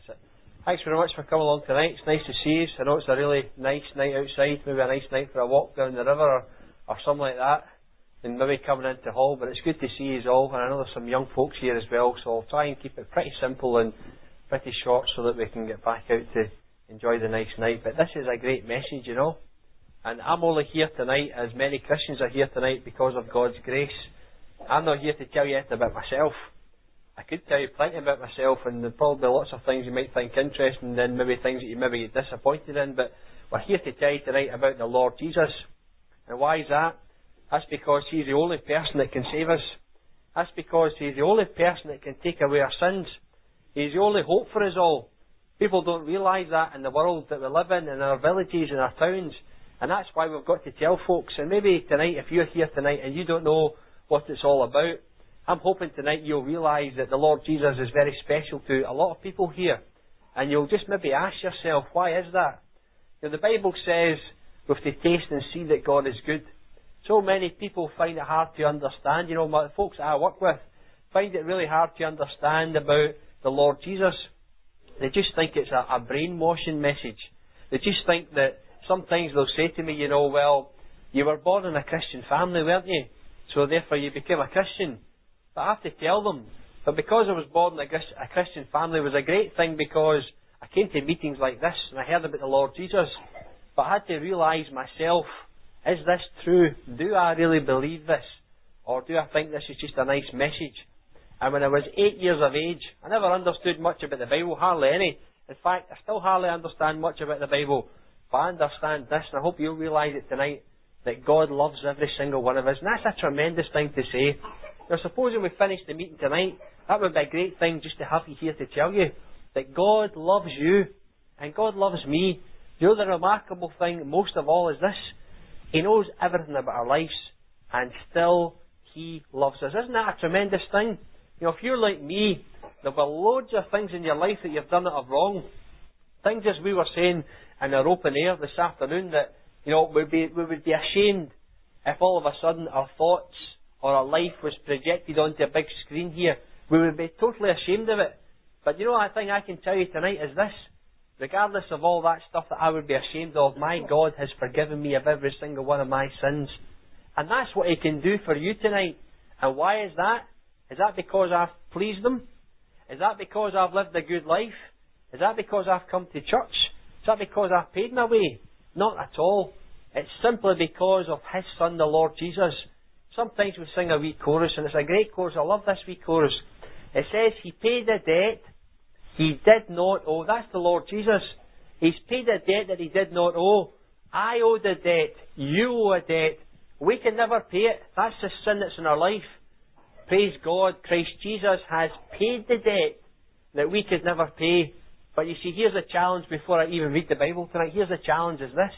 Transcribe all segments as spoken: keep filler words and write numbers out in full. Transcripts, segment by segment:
That's it. Thanks very much for coming along tonight. It's nice to see you. I know it's a really nice night outside, maybe a nice night for a walk down the river or, or something like that, and maybe coming into Hull, but it's good to see you all, and I know there's some young folks here as well, so I'll try and keep it pretty simple and pretty short so that we can get back out to enjoy the nice night. But this is a great message, you know, and I'm only here tonight, as many Christians are here tonight, because of God's grace. I'm not here to tell you anything about myself. I could tell you plenty about myself, and there'll probably be lots of things you might think interesting, and then maybe things that you maybe get disappointed in, but we're here to tell you tonight about the Lord Jesus. And why is that? That's because He's the only person that can save us. That's because He's the only person that can take away our sins. He's the only hope for us all. People don't realise that in the world that we live in, in our villages, in our towns, and that's why we've got to tell folks. And maybe tonight, if you're here tonight and you don't know what it's all about, I'm hoping tonight you'll realise that the Lord Jesus is very special to a lot of people here. And you'll just maybe ask yourself, why is that? You know, the Bible says we have to taste and see that God is good. So many people find it hard to understand. You know, my folks that I work with find it really hard to understand about the Lord Jesus. They just think it's a, a brainwashing message. They just think that sometimes they'll say to me, you know, well, you were born in a Christian family, weren't you? So therefore you became a Christian. But I have to tell them, but because I was born in a, a Christian family, it was a great thing because I came to meetings like this and I heard about the Lord Jesus. But I had to realise myself, is this true? Do I really believe this? Or do I think this is just a nice message? And when I was eight years of age, I never understood much about the Bible, hardly any. In fact, I still hardly understand much about the Bible. But I understand this, and I hope you'll realise it tonight, that God loves every single one of us. And that's a tremendous thing to say. Now, supposing we finish the meeting tonight, that would be a great thing just to have you here to tell you that God loves you and God loves me. You know, the remarkable thing most of all is this: He knows everything about our lives and still He loves us. Isn't that a tremendous thing? You know, if you're like me, there'll be loads of things in your life that you've done that are wrong. Things, as we were saying in our open air this afternoon, that, you know, we'd be, we would be ashamed if all of a sudden our thoughts or our life was projected onto a big screen here. We would be totally ashamed of it. But you know, one thing I can tell you tonight is this: regardless of all that stuff that I would be ashamed of, my God has forgiven me of every single one of my sins. And that's what He can do for you tonight. And why is that? Is that because I've pleased Him? Is that because I've lived a good life? Is that because I've come to church? Is that because I've paid my way? Not at all. It's simply because of His Son, the Lord Jesus. Sometimes we sing a wee chorus, and it's a great chorus. I love this wee chorus. It says, He paid a debt He did not owe. That's the Lord Jesus. He's paid a debt that He did not owe. I owe the debt. You owe a debt. We can never pay it. That's the sin that's in our life. Praise God, Christ Jesus has paid the debt that we could never pay. But you see, here's a challenge before I even read the Bible tonight. Here's the challenge is this: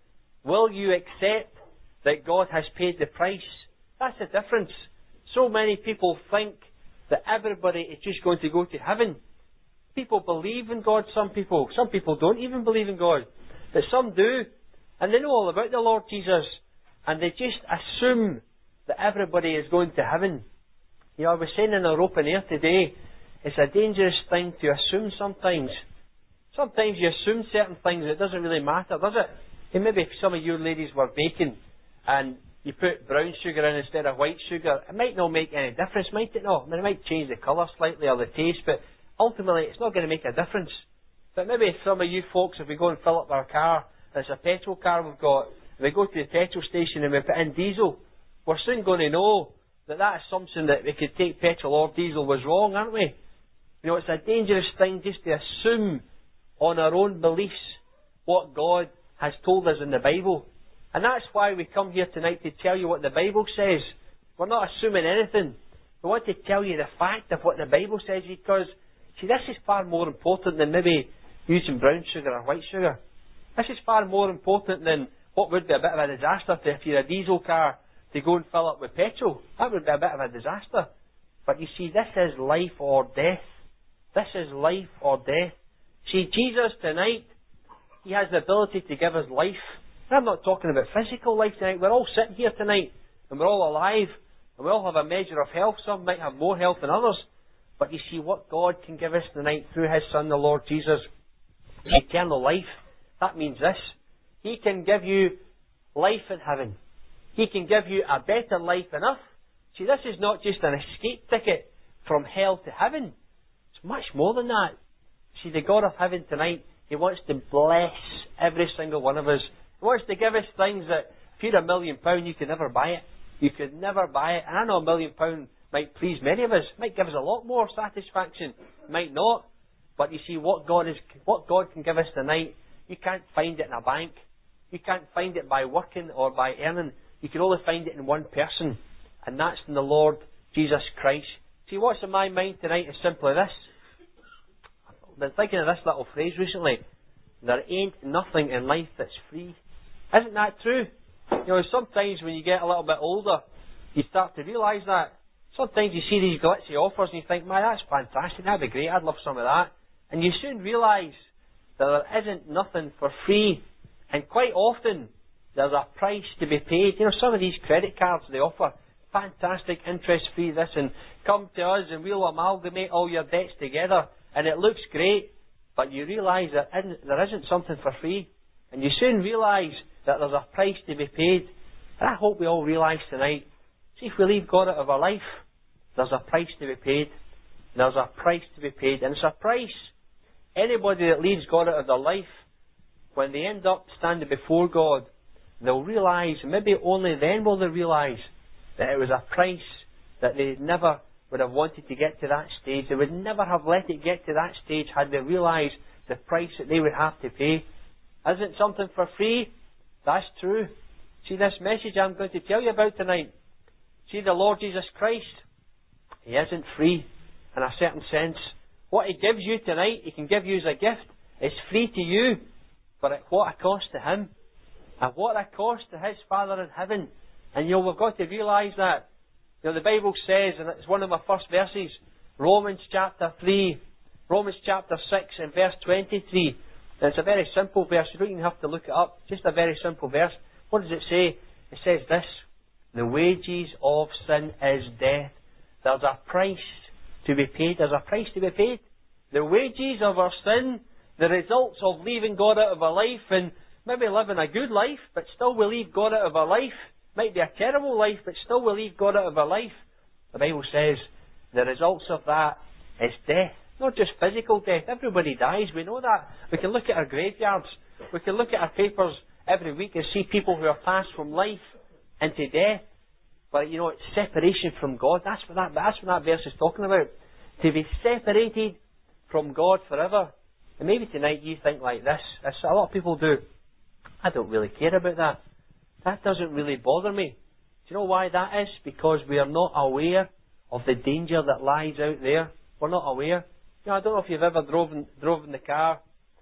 will you accept that God has paid the price? That's the difference. So many people think that everybody is just going to go to heaven. People believe in God, some people. Some people don't even believe in God. But some do. And they know all about the Lord Jesus. And they just assume that everybody is going to heaven. You know, I was saying in our open air today, it's a dangerous thing to assume sometimes. Sometimes you assume certain things, it doesn't really matter, does it? And maybe if some of you ladies were baking and you put brown sugar in instead of white sugar, it might not make any difference, might it not? I mean, it might change the colour slightly or the taste, but ultimately it's not going to make a difference. But maybe if some of you folks, if we go and fill up our car, and it's a petrol car we've got, if we go to the petrol station and we put in diesel, we're soon going to know that that assumption that we could take petrol or diesel was wrong, aren't we? You know, it's a dangerous thing just to assume on our own beliefs what God has told us in the Bible. And that's why we come here tonight to tell you what the Bible says. We're not assuming anything. We want to tell you the fact of what the Bible says, because, see, this is far more important than maybe using brown sugar or white sugar. This is far more important than what would be a bit of a disaster to, if you're a diesel car, to go and fill up with petrol. That would be a bit of a disaster. But you see, this is life or death. This is life or death. See, Jesus tonight, He has the ability to give us life. And I'm not talking about physical life tonight. We're all sitting here tonight, and we're all alive, and we all have a measure of health. Some might have more health than others. But you see, what God can give us tonight through His Son, the Lord Jesus, eternal life. That means this. He can give you life in heaven. He can give you a better life than earth. See, this is not just an escape ticket from hell to heaven. It's much more than that. See, the God of heaven tonight, He wants to bless every single one of us. He wants to give us things that if you had a million pound, you could never buy it. You could never buy it. And I know a million pound might please many of us. Might give us a lot more satisfaction. Might not. But you see, what God is, what God can give us tonight, you can't find it in a bank. You can't find it by working or by earning. You can only find it in one person. And that's in the Lord Jesus Christ. See, what's in my mind tonight is simply this. I've been thinking of this little phrase recently. There ain't nothing in life that's free. Isn't that true? You know, sometimes when you get a little bit older, you start to realise that. Sometimes you see these glitzy offers and you think, man, that's fantastic, that'd be great, I'd love some of that. And you soon realise that there isn't nothing for free. And quite often, there's a price to be paid. You know, some of these credit cards they offer, fantastic, interest-free this, and come to us and we'll amalgamate all your debts together. And it looks great, but you realise that there isn't something for free. And you soon realise that there's a price to be paid. And I hope we all realise tonight, see, if we leave God out of our life, there's a price to be paid. There's a price to be paid. And it's a price. Anybody that leaves God out of their life, when they end up standing before God, they'll realise, maybe only then will they realise, that it was a price that they never would have wanted to get to that stage. They would never have let it get to that stage had they realised the price that they would have to pay. Isn't something for free? That's true. See, this message I'm going to tell you about tonight. See, the Lord Jesus Christ, He isn't free in a certain sense. What He gives you tonight, He can give you as a gift. It's free to you, but at what a cost to Him. At what a cost to His Father in heaven. And you know, we've got to realise that. You know, the Bible says, and it's one of my first verses, Romans chapter three, Romans chapter six and verse twenty-three. And it's a very simple verse. You don't even have to look it up. Just a very simple verse. What does it say? It says this: the wages of sin is death. There's a price to be paid. There's a price to be paid. The wages of our sin, the results of leaving God out of our life and maybe living a good life, but still we leave God out of our life. Might be a terrible life, but still we leave God out of our life. The Bible says the results of that is death. Not just physical death. Everybody dies. We know that. We can look at our graveyards. We can look at our papers every week and see people who are passed from life into death. But you know, it's separation from God. That's what that, that's what that verse is talking about. To be separated from God forever. And maybe tonight you think like this. As a lot of people do. I don't really care about that. That doesn't really bother me. Do you know why that is? Because we are not aware of the danger that lies out there. We're not aware. You know, I don't know if you've ever driven, drove in the car,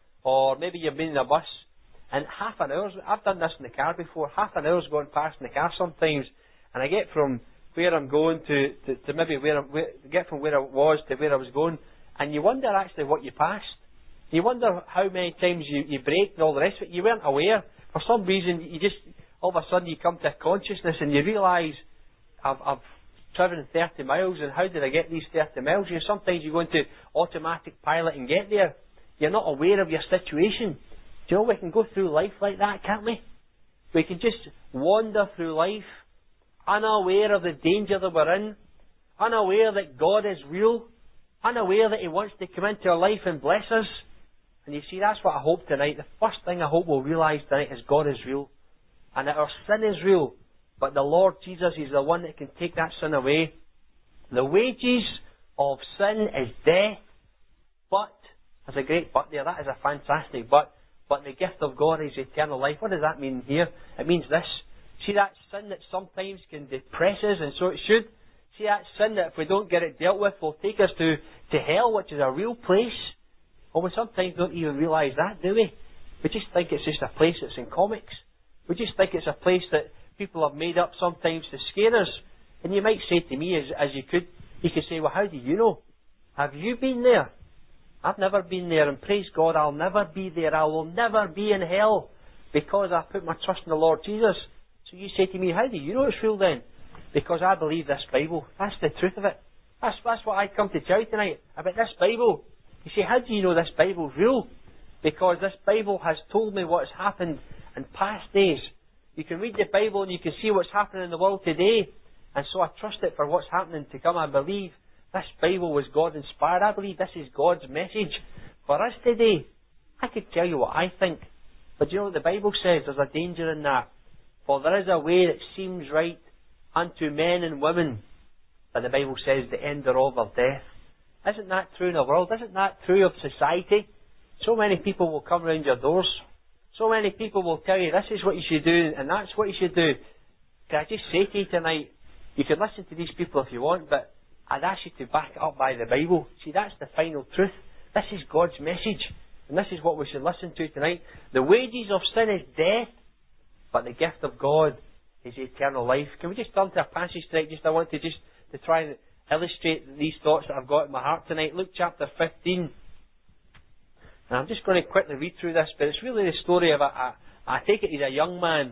or maybe you've been in a bus, and half an hour, I've done this in the car before, half an hour's going past in the car sometimes, and I get from where I'm going to, to, to maybe where, I'm, where, get from where I was to where I was going, and you wonder actually what you passed. You wonder how many times you, you braked and all the rest of it. You weren't aware. For some reason, you just, all of a sudden you come to consciousness and you realise, I've, I've driven thirty miles, and how did I get these thirty miles? You know, sometimes you go into automatic pilot and get there. You're not aware of your situation. Do you know, we can go through life like that, can't we? We can just wander through life, unaware of the danger that we're in, unaware that God is real, unaware that He wants to come into our life and bless us. And you see, that's what I hope tonight. The first thing I hope we'll realise tonight is God is real. And that our sin is real. But the Lord Jesus is the one that can take that sin away. The wages of sin is death. But, there's a great but there. That is a fantastic but. But the gift of God is eternal life. What does that mean here? It means this. See that sin that sometimes can depress us, and so it should. See that sin that if we don't get it dealt with will take us to, to hell, which is a real place. Well, we sometimes don't even realise that, do we? We just think it's just a place that's in comics. We just think it's a place that people have made up sometimes to scare us. And you might say to me, as, as you could, you could say, well, how do you know? Have you been there? I've never been there, and praise God, I'll never be there. I will never be in hell because I put my trust in the Lord Jesus. So you say to me, how do you know it's real then? Because I believe this Bible. That's the truth of it. That's, that's what I come to tell you tonight about this Bible. You say, how do you know this Bible's real? Because this Bible has told me what has happened in past days. You can read the Bible and you can see what's happening in the world today. And so I trust it for what's happening to come. I believe this Bible was God inspired. I believe this is God's message for us today. I could tell you what I think. But do you know what the Bible says? There's a danger in that. For there is a way that seems right unto men and women. But the Bible says the end thereof are death. Isn't that true in the world? Isn't that true of society? So many people will come round your doors. So many people will tell you this is what you should do and that's what you should do. Can I just say to you tonight, you can listen to these people if you want, but I'd ask you to back it up by the Bible. See, that's the final truth. This is God's message. And this is what we should listen to tonight. The wages of sin is death, but the gift of God is eternal life. Can we just turn to a passage tonight? Just I want to just to try and illustrate these thoughts that I've got in my heart tonight. Luke chapter fifteen. And I'm just going to quickly read through this, but it's really the story of a, a I take it he's a young man,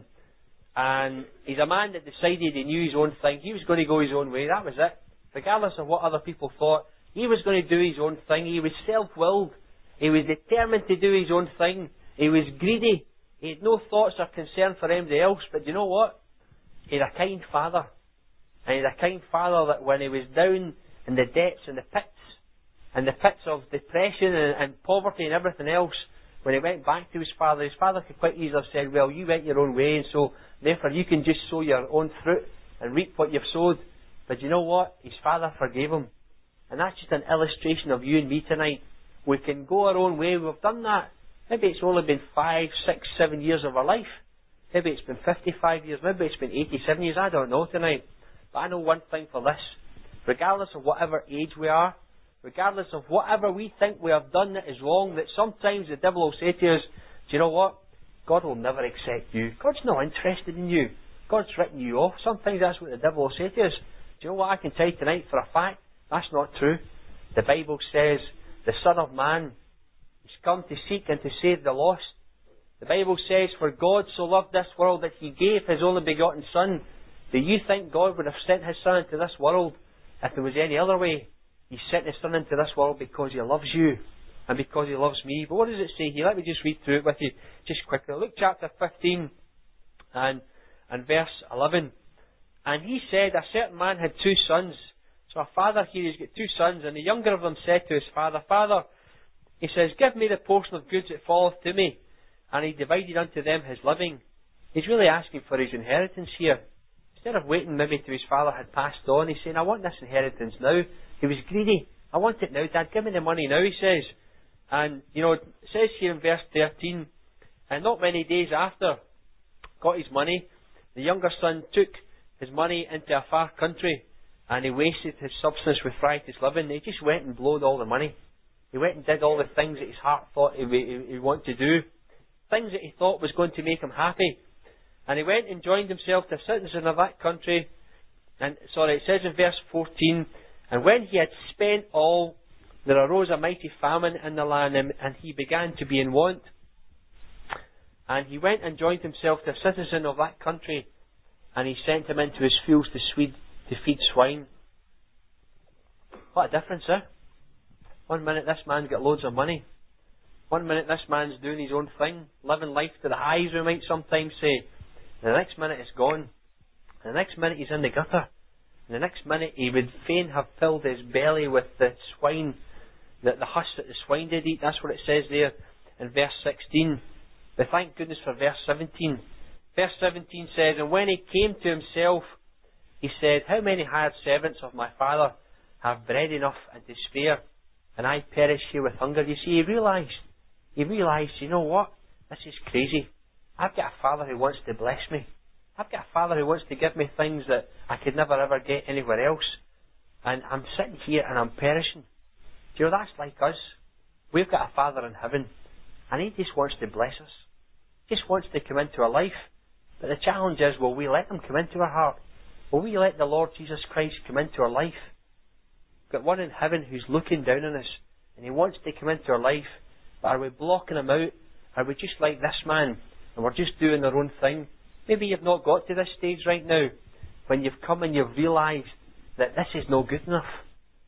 and he's a man that decided he knew his own thing. He was going to go his own way. That was it. Regardless of what other people thought, he was going to do his own thing. He was self-willed. He was determined to do his own thing. He was greedy. He had no thoughts or concern for anybody else. But do you know what? He had a kind father. And he had a kind father that when he was down in the depths and the pits, and the pits of depression and, and poverty and everything else, when he went back to his father, his father could quite easily have said, well, you went your own way, and so therefore you can just sow your own fruit and reap what you've sowed. But you know what? His father forgave him. And that's just an illustration of you and me tonight. We can go our own way. We've done that. Maybe it's only been five, six, seven years of our life. Maybe it's been fifty-five years. Maybe it's been eighty-seven years. I don't know tonight. But I know one thing for this. Regardless of whatever age we are, regardless of whatever we think we have done that is wrong, that sometimes the devil will say to us, do you know what? God will never accept you. God's not interested in you. God's written you off. Sometimes that's what the devil will say to us. Do you know what I can tell you tonight for a fact? That's not true. The Bible says the Son of Man is come to seek and to save the lost. The Bible says, for God so loved this world that He gave His only begotten Son. Do you think God would have sent His Son into this world if there was any other way? He sent His Son into this world because He loves you and because He loves me. But what does it say here? Let me just read through it with you just quickly. Luke chapter fifteen and, and verse eleven. And he said, a certain man had two sons. So a father here, he's got two sons, and the younger of them said to his father, Father, he says, give me the portion of goods that falleth to me. And he divided unto them his living. He's really asking for his inheritance here. Instead of waiting maybe till his father had passed on, he's saying, I want this inheritance now. He was greedy. I want it now, Dad. Give me the money now, he says. And, you know, it says here in verse thirteen, and not many days after, got his money, the younger son took his money into a far country, and he wasted his substance with riotous living. He just went and blowed all the money. He went and did all the things that his heart thought he, he, he wanted to do. Things that he thought was going to make him happy. And he went and joined himself to a citizen of that country. And, sorry, it says in verse fourteen, and when he had spent all, there arose a mighty famine in the land, and, and he began to be in want. And he went and joined himself to a citizen of that country, and he sent him into his fields to, sweet, to feed swine. What a difference, eh? One minute this man's got loads of money. One minute this man's doing his own thing, living life to the highs, we might sometimes say. And the next minute it's gone. And the next minute he's in the gutter. And the next minute he would fain have filled his belly with the swine, the, the husk that the swine did eat. That's what it says there in verse sixteen. But thank goodness for verse seventeen. Verse seventeen says, and when he came to himself, he said, how many hired servants of my father have bread enough and to spare, and I perish here with hunger? You see, he realised, he realised, you know what? This is crazy. I've got a father who wants to bless me. I've got a father who wants to give me things that I could never ever get anywhere else. And I'm sitting here and I'm perishing. Do you know, that's like us. We've got a Father in heaven, and He just wants to bless us. He just wants to come into our life. But the challenge is, will we let Him come into our heart? Will we let the Lord Jesus Christ come into our life? We've got one in heaven who's looking down on us, and He wants to come into our life. But are we blocking Him out? Are we just like this man, and we're just doing our own thing? Maybe you've not got to this stage right now, when you've come and you've realised that this is no good enough.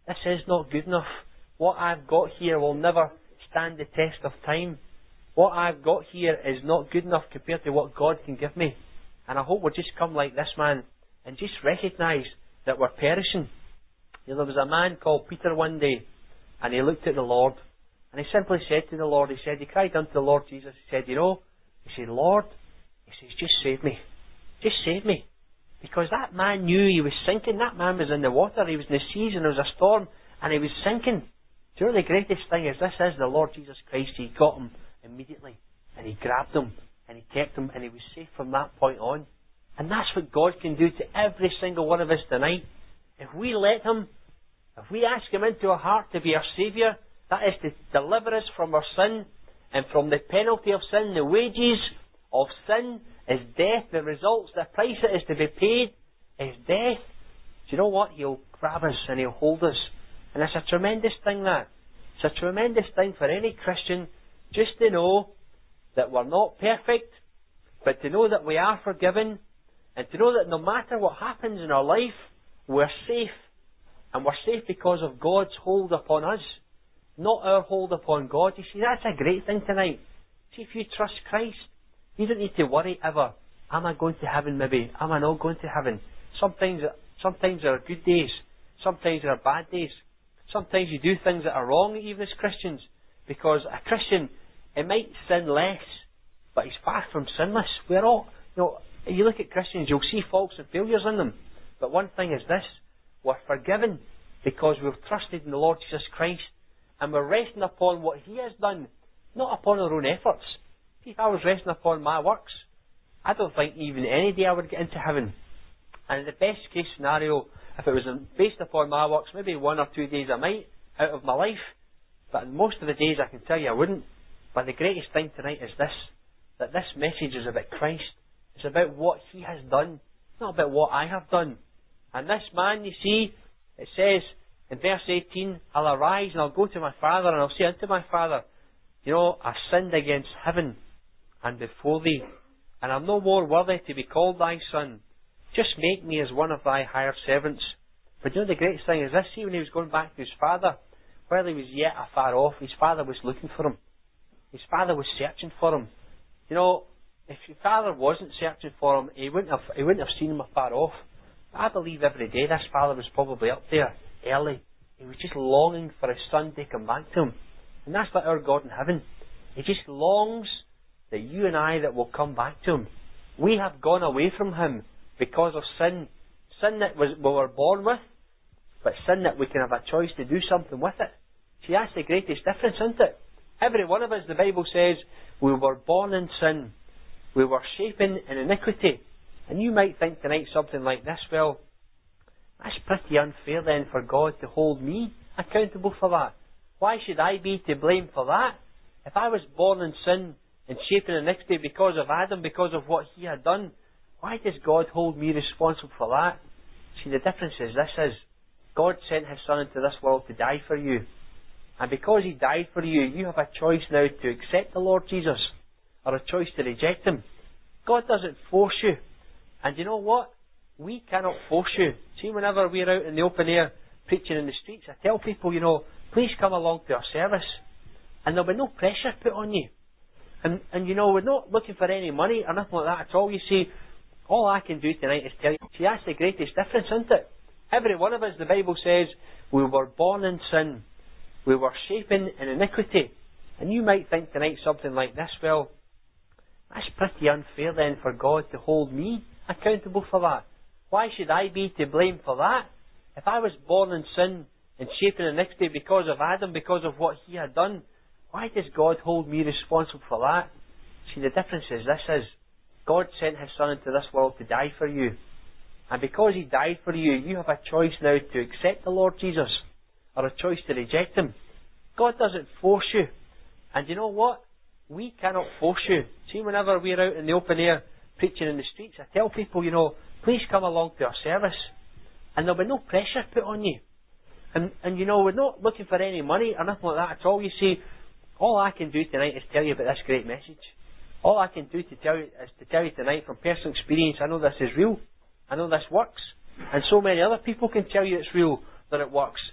this is not good enough. What I've got here will never stand the test of time. What I've got here is not good enough compared to what God can give me. And I hope we'll just come like this man and just recognise that we're perishing. You know, there was a man called Peter one day, and he looked at the Lord, and he simply said to the Lord, he said, he cried unto the Lord Jesus, he said, you know, he said, Lord, he says, just save me. Just save me. Because that man knew he was sinking. That man was in the water. He was in the seas, and there was a storm, and he was sinking. Do you know the greatest thing is this is the Lord Jesus Christ. He got him immediately, and he grabbed him, and he kept him, and he was safe from that point on. And that's what God can do to every single one of us tonight. If we let Him, if we ask Him into our heart to be our Saviour, that is to deliver us from our sin and from the penalty of sin. The wages of sin is death. The results, the price that is to be paid is death. Do you know what? He'll grab us and He'll hold us. And it's a tremendous thing, that. It's a tremendous thing for any Christian just to know that we're not perfect, but to know that we are forgiven, and to know that no matter what happens in our life, we're safe. And we're safe because of God's hold upon us, not our hold upon God. You see, that's a great thing tonight. See, if you trust Christ, you don't need to worry ever. Am I going to heaven maybe? Am I not going to heaven? Sometimes, sometimes there are good days. Sometimes there are bad days. Sometimes you do things that are wrong, even as Christians. Because a Christian, it might sin less, but he's far from sinless. We're all, you know, if you look at Christians, you'll see faults and failures in them. But one thing is this: we're forgiven because we've trusted in the Lord Jesus Christ, and we're resting upon what He has done, not upon our own efforts. See, if I was resting upon my works, I don't think even any day I would get into heaven. And in the best case scenario, if it was based upon my works, maybe one or two days I might out of my life, but most of the days I can tell you I wouldn't. But the greatest thing tonight is this: that this message is about Christ. It's about what He has done, not about what I have done. And this man, you see, it says in verse eighteen, I'll arise and I'll go to my father, and I'll say unto my father, you know, I've sinned against heaven and before thee, and I'm no more worthy to be called thy son. Just make me as one of thy hired servants. But you know the greatest thing is this: see, when he was going back to his father, while he was yet afar off, his father was looking for him. His father was searching for him. You know, if your father wasn't searching for him, he wouldn't have he wouldn't have seen him afar off. But I believe every day this father was probably up there early. He was just longing for his son to come back to him. And that's like our God in heaven. He just longs that you and I that will come back to Him. We have gone away from Him because of sin. Sin that was, we were born with, but sin that we can have a choice to do something with it. See, that's the greatest difference, isn't it? Every one of us, the Bible says, we were born in sin. We were shapen in iniquity. And you might think tonight something like this: well, that's pretty unfair then for God to hold me accountable for that. Why should I be to blame for that? If I was born in sin and shapen in iniquity because of Adam, because of what he had done, why does God hold me responsible for that? See, the difference is this is, God sent His Son into this world to die for you. And because He died for you, you have a choice now to accept the Lord Jesus, or a choice to reject Him. God doesn't force you. And you know what? We cannot force you. See, whenever we're out in the open air preaching in the streets, I tell people, you know, please come along to our service. And there'll be no pressure put on you. And, and you know, we're not looking for any money or nothing like that at all. You see, all I can do tonight is tell you. See, that's the greatest difference, isn't it? Every one of us, the Bible says, we were born in sin. We were shapen in iniquity. And you might think tonight something like this: well, that's pretty unfair then for God to hold me accountable for that. Why should I be to blame for that? If I was born in sin and shapen in iniquity because of Adam, because of what he had done, why does God hold me responsible for that? See, the difference is this is, God sent His Son into this world to die for you. And because He died for you, you have a choice now to accept the Lord Jesus, or a choice to reject Him. God doesn't force you. And you know what? We cannot force you. See, whenever we're out in the open air preaching in the streets, I tell people, you know, please come along to our service. And there'll be no pressure put on you. And, and you know, we're not looking for any money or nothing like that at all. You see, all I can do tonight is tell you about this great message. All I can do to tell you is to tell you tonight from personal experience, I know this is real. I know this works. And so many other people can tell you it's real, that it works.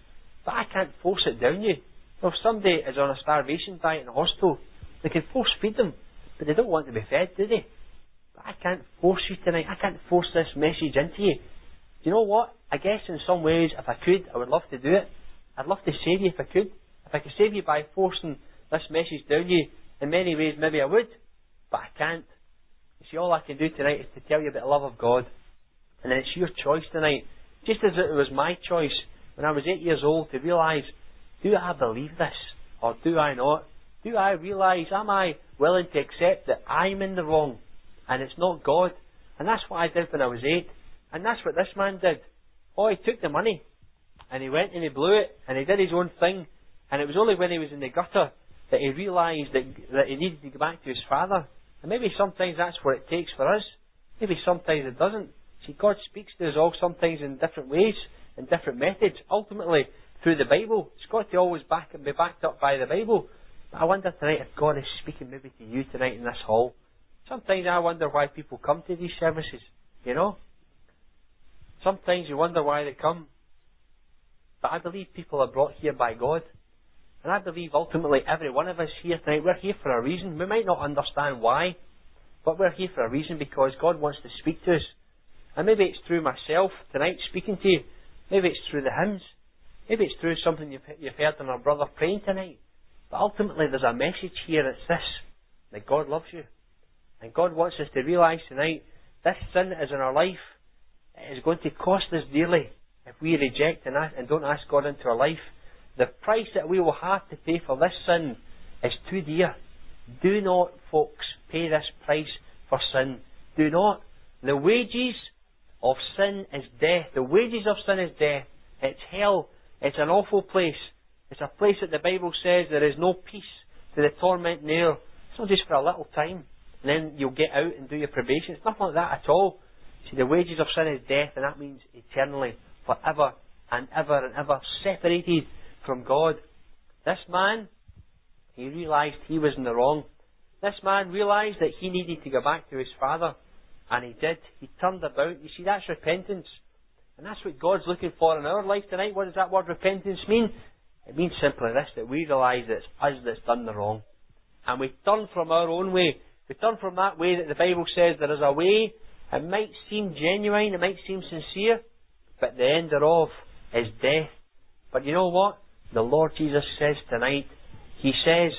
but I can't force it down you. If somebody is on a starvation diet in a hospital, they can force feed them, but they don't want to be fed, do they? But I can't force you tonight. I can't force this message into you. Do you know what? I guess in some ways, if I could, I would love to do it. I'd love to save you if I could. If I could save you by forcing this message down you, in many ways maybe I would, but I can't. You see, all I can do tonight is to tell you about the love of God. And then it's your choice tonight. Just as it was my choice when I was eight years old to realise, do I believe this or do I not? Do I realise, am I willing to accept that I'm in the wrong and it's not God? And that's what I did when I was eight. And that's what this man did. Oh, he took the money and he went and he blew it and he did his own thing. And it was only when he was in the gutter that he realised that, that he needed to go back to his father. And maybe sometimes that's what it takes for us. Maybe sometimes it doesn't. See, God speaks to us all sometimes in different ways, in different methods. Ultimately, through the Bible. It's got to always back and be backed up by the Bible. But I wonder tonight if God is speaking maybe to you tonight in this hall. Sometimes I wonder why people come to these services, you know. Sometimes you wonder why they come. But I believe people are brought here by God. And I believe ultimately every one of us here tonight, we're here for a reason. We might not understand why, but we're here for a reason because God wants to speak to us. And maybe it's through myself tonight speaking to you. Maybe it's through the hymns. Maybe it's through something you've, you've heard in our brother praying tonight. But ultimately there's a message here. It's this, that God loves you. And God wants us to realise tonight, this sin that is in our life, it is going to cost us dearly if we reject and, ask, and don't ask God into our life. The price that we will have to pay for this sin is too dear. Do not, folks, pay this price for sin. Do not. The wages of sin is death. The wages of sin is death. It's hell. It's an awful place. It's a place that the Bible says there is no peace to the torment there. It's not just for a little time and then you'll get out and do your probation. It's nothing like that at all. See, the wages of sin is death, and that means eternally, forever and ever and ever, separated from God. This man, he realised he was in the wrong. This man realised that he needed to go back to his father, and he did. He turned about. You see, that's repentance. And that's what God's looking for in our life tonight. What does that word repentance mean? It means simply this, that we realise that it's us that's done the wrong. And we turn from our own way. We turn from that way that the Bible says there is a way. It might seem genuine, it might seem sincere, but the end thereof is death. But you know what? The Lord Jesus says tonight, He says,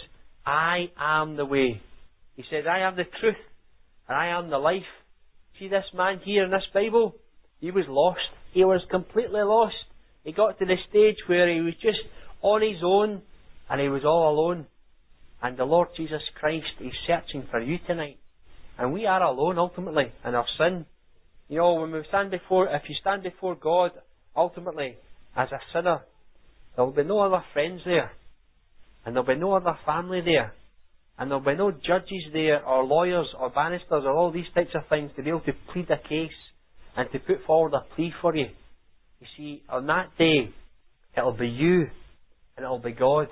I am the way. He says, I am the truth, and I am the life. See this man here in this Bible? He was lost. He was completely lost. He got to the stage where he was just on his own, and he was all alone. And the Lord Jesus Christ is searching for you tonight. And we are alone ultimately in our sin. You know, when we stand before, if you stand before God, ultimately, as a sinner, there will be no other friends there. And there will be no other family there. And there will be no judges there, or lawyers, or barristers, or all these types of things to be able to plead a case and to put forward a plea for you. You see, on that day, it'll be you and it'll be God.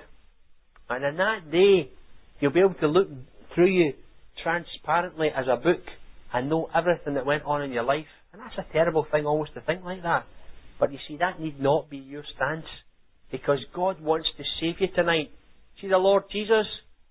And on that day, He'll be able to look through you transparently as a book and know everything that went on in your life. And that's a terrible thing always to think like that. But you see, that need not be your stance, because God wants to save you tonight. See, the Lord Jesus,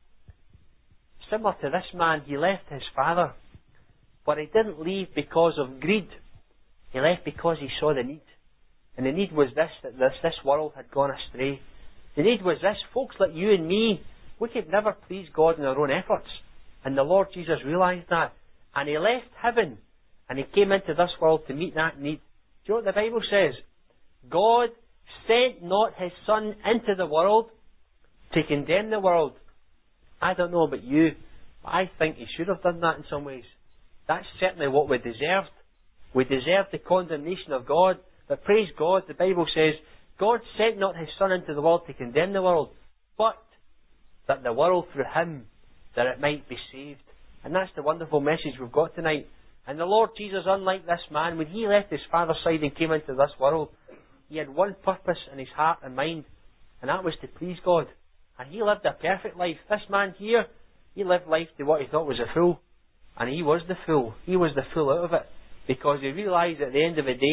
similar to this man, He left His Father. But He didn't leave because of greed. He left because He saw the need. And the need was this, that this, this world had gone astray. The need was this, folks like you and me, we could never please God in our own efforts. And the Lord Jesus realised that. And He left heaven and He came into this world to meet that need. Do you know what the Bible says? God sent not His Son into the world to condemn the world. I don't know about you, but I think He should have done that in some ways. That's certainly what we deserved. We deserved the condemnation of God. But praise God, the Bible says, God sent not His Son into the world to condemn the world, but that the world through Him, that it might be saved. And that's the wonderful message we've got tonight. And the Lord Jesus, unlike this man, when He left His Father's side and came into this world, He had one purpose in His heart and mind, and that was to please God. And He lived a perfect life. This man here, he lived life to what he thought was a fool. And he was the fool. He was the fool out of it. Because he realised at the end of the day,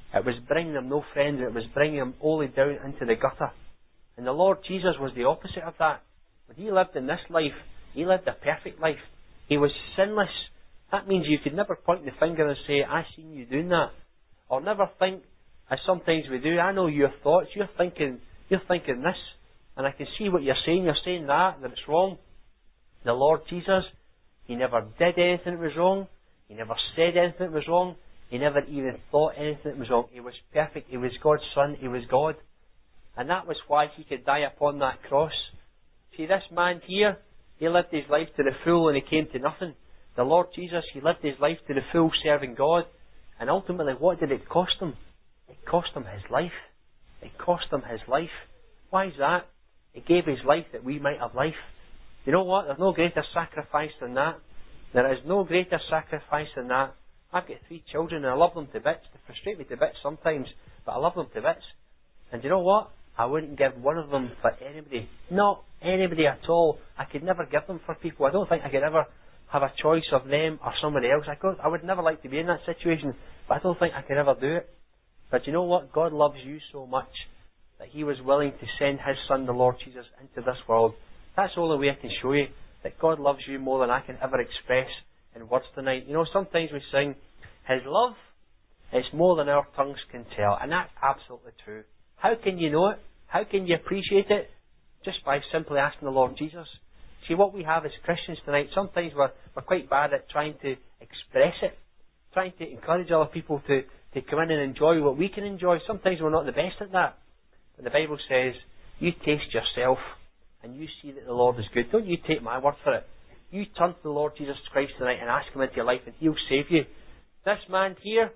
It was bringing him no friends. It was bringing him only down into the gutter. And the Lord Jesus was the opposite of that. When he lived in this life, he lived a perfect life. He was sinless. That means you could never point the finger and say, I seen you doing that. Or never think, as sometimes we do, I know your thoughts, you're thinking, you're thinking this, and I can see what you're saying, you're saying that, that it's wrong. The Lord Jesus, he never did anything that was wrong. He never said anything that was wrong. He never even thought anything that was wrong. He was perfect. He was God's Son. He was God. And that was why he could die upon that cross. See, this man here, he lived his life to the full and he came to nothing. The Lord Jesus, he lived his life to the full serving God. And ultimately, what did it cost him? It cost him his life. It cost him his life. Why is that? It gave his life that we might have life. You know what? There's no greater sacrifice than that. There is no greater sacrifice than that. I've got three children and I love them to bits. They frustrate me to bits sometimes, but I love them to bits. And you know what? I wouldn't give one of them for anybody. Not anybody at all. I could never give them for people. I don't think I could ever have a choice of them or somebody else. I could, I would never like to be in that situation, but I don't think I could ever do it. But you know what? God loves you so much that he was willing to send his Son, the Lord Jesus, into this world. That's the only way I can show you that God loves you more than I can ever express in words tonight. You know, sometimes we sing, his love is more than our tongues can tell. And that's absolutely true. How can you know it? How can you appreciate it? Just by simply asking the Lord Jesus. See, what we have as Christians tonight, sometimes we're, we're quite bad at trying to express it, trying to encourage other people to, to come in and enjoy what we can enjoy. Sometimes we're not the best at that. But the Bible says, you taste yourself and you see that the Lord is good. Don't you take my word for it. You turn to the Lord Jesus Christ tonight and ask him into your life and he'll save you. This man here,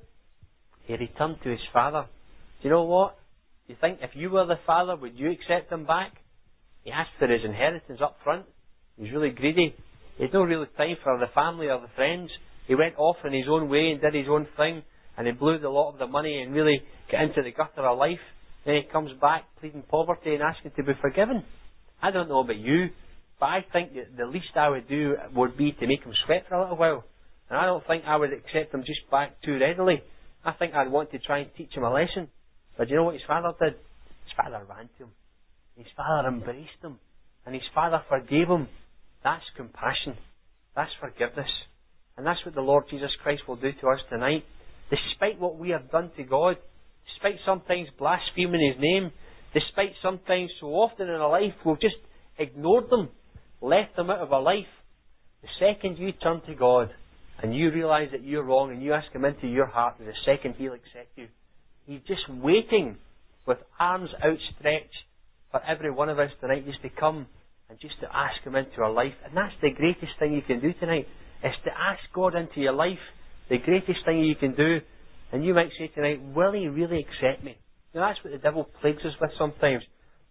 he returned to his father. Do you know what? Do you think if you were the father, would you accept him back? He asked for his inheritance up front. He was really greedy. He had no real time for the family or the friends. He went off in his own way and did his own thing, and he blew a lot of the money and really got into the gutter of life. Then he comes back pleading poverty and asking to be forgiven. I don't know about you, but I think that the least I would do would be to make him sweat for a little while. And I don't think I would accept him just back too readily. I think I'd want to try and teach him a lesson. But do you know what his father did? His father ran to him. His father embraced him. And his father forgave him. That's compassion. That's forgiveness. And that's what the Lord Jesus Christ will do to us tonight. Despite what we have done to God, despite sometimes blaspheming his name, despite sometimes so often in our life we've just ignored them, left them out of our life, the second you turn to God and you realise that you're wrong and you ask him into your heart, the second he'll accept you. He's just waiting with arms outstretched for every one of us tonight just to come and just to ask him into our life. And that's the greatest thing you can do tonight, is to ask God into your life. The greatest thing you can do. And you might say tonight, will he really accept me? Now that's what the devil plagues us with sometimes.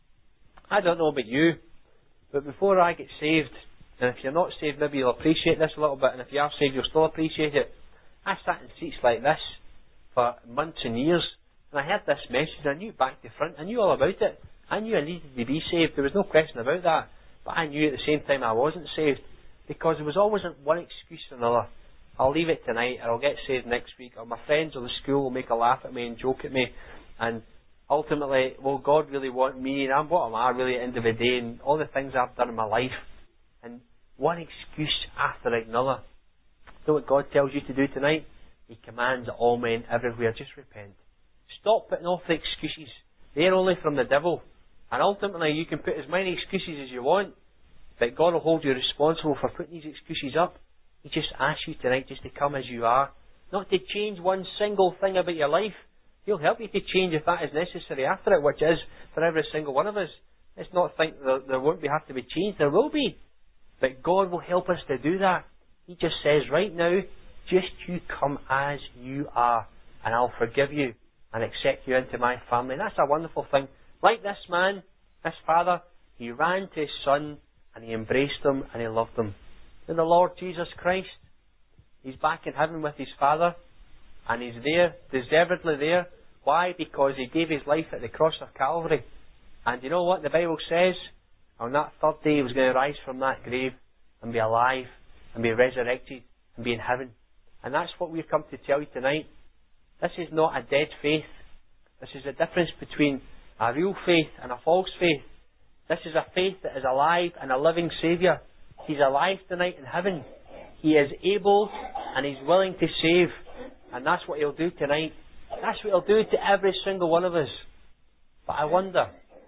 I don't know about you, but before I get saved, and if you're not saved, maybe you'll appreciate this a little bit, and if you are saved, you'll still appreciate it. I sat in seats like this for months and years, and I heard this message, and I knew back to front, I knew all about it. I knew I needed to be saved, there was no question about that. But I knew at the same time I wasn't saved, because there was always one excuse or another. I'll leave it tonight, or I'll get saved next week, or my friends or the school will make a laugh at me and joke at me, and ultimately, will God really want me, and I'm, what am I really at the end of the day, and all the things I've done in my life, and one excuse after another. You know what God tells you to do tonight? He commands that all men everywhere just repent. Stop putting off the excuses. They're only from the devil. And ultimately, you can put as many excuses as you want, but God will hold you responsible for putting these excuses up. He just asks you tonight just to come as you are. Not to change one single thing about your life. He'll help you to change if that is necessary after it, which is for every single one of us. Let's not think that there won't be have to be changed. There will be. But God will help us to do that. He just says, right now, just you come as you are, and I'll forgive you and accept you into my family. And that's a wonderful thing. Like this man, this father, he ran to his son and he embraced him and he loved him. And the Lord Jesus Christ, he's back in heaven with his father, and he's there, deservedly there. Why? Because he gave his life at the cross of Calvary. And you know what the Bible says? On that third day he was going to rise from that grave and be alive and be resurrected and be in heaven. And that's what we've come to tell you tonight. This is not a dead faith. This is a difference between a real faith and a false faith. This is a faith that is alive and a living Saviour. He's alive tonight in heaven. He is able and He's willing to save. And that's what He'll do tonight. That's what He'll do to every single one of us. But I wonder,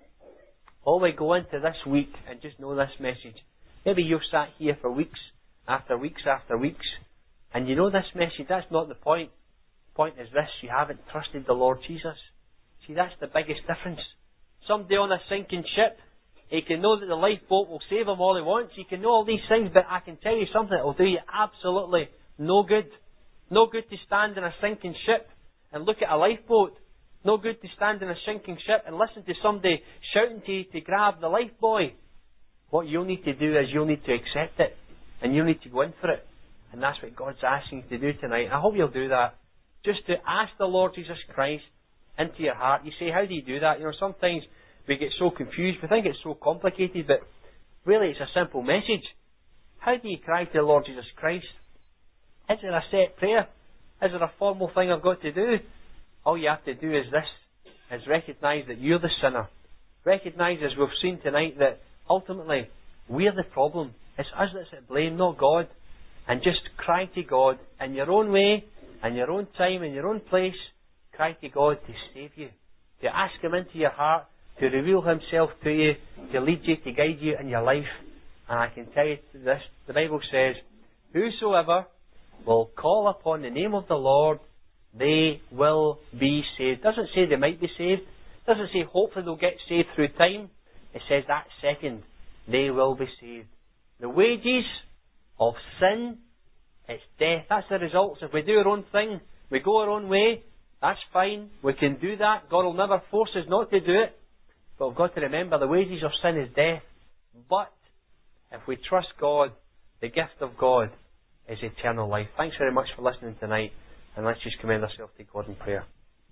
all we go into this week and just know this message. Maybe you've sat here for weeks after weeks after weeks, and you know this message. That's not the point. The point is this: you haven't trusted the Lord Jesus. See, that's the biggest difference. Somebody on a sinking ship, he can know that the lifeboat will save him all he wants. He can know all these things, but I can tell you something that will do you absolutely no good. No good to stand in a sinking ship and look at a lifeboat. No good to stand in a sinking ship and listen to somebody shouting to you to grab the lifebuoy. What you'll need to do is you'll need to accept it, and you'll need to go in for it. And that's what God's asking you to do tonight. I hope you'll do that. Just to ask the Lord Jesus Christ into your heart. You say, how do you do that? You know, sometimes we get so confused. We think it's so complicated, but really it's a simple message. How do you cry to the Lord Jesus Christ? Is there a set prayer? Is there a formal thing I've got to do? All you have to do is this, is recognise that you're the sinner. Recognise, as we've seen tonight, that ultimately we're the problem. It's us that's at blame, not God. And just cry to God in your own way, in your own time, in your own place. Cry to God to save you, to ask Him into your heart, to reveal Himself to you, to lead you, to guide you in your life. And I can tell you this, the Bible says, whosoever will call upon the name of the Lord, they will be saved. It doesn't say they might be saved. It doesn't say hopefully they'll get saved through time. It says that second, they will be saved. The wages of sin, it's death. That's the results. If we do our own thing, we go our own way, that's fine. We can do that. God will never force us not to do it. But we've got to remember the wages of sin is death. But if we trust God, the gift of God is eternal life. Thanks very much for listening tonight. And let's just commend ourselves to God in prayer.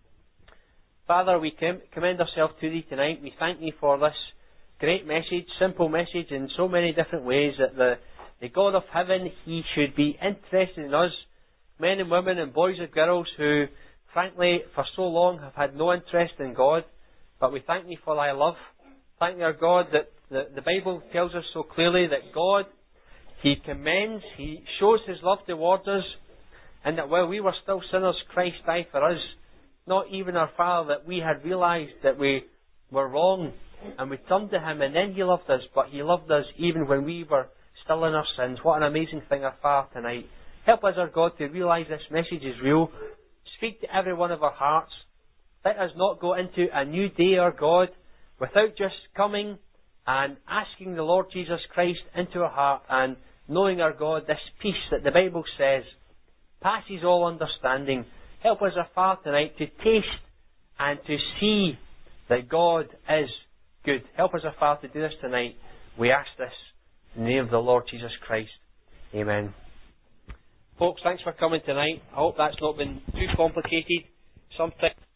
Father, we commend ourselves to Thee tonight. We thank Thee for this great message, simple message in so many different ways, that the, the God of heaven, He should be interested in us, men and women and boys and girls who, frankly, for so long have had no interest in God. But we thank Thee for Thy love. Thank Thee, our God, that the, the Bible tells us so clearly that God, He commends, He shows His love towards us, and that while we were still sinners, Christ died for us. Not even our Father, that we had realised that we were wrong, and we turned to Him, and then He loved us, but He loved us even when we were still in our sins. What an amazing thing, our Father, tonight. Help us, our God, to realise this message is real. Speak to every one of our hearts. Let us not go into a new day, our God, without just coming and asking the Lord Jesus Christ into our heart and knowing, our God, this peace that the Bible says passes all understanding. Help us, our Father, tonight to taste and to see that God is good. Help us, our Father, to do this tonight. We ask this in the name of the Lord Jesus Christ. Amen. Folks, thanks for coming tonight. I hope that's not been too complicated. Sometimes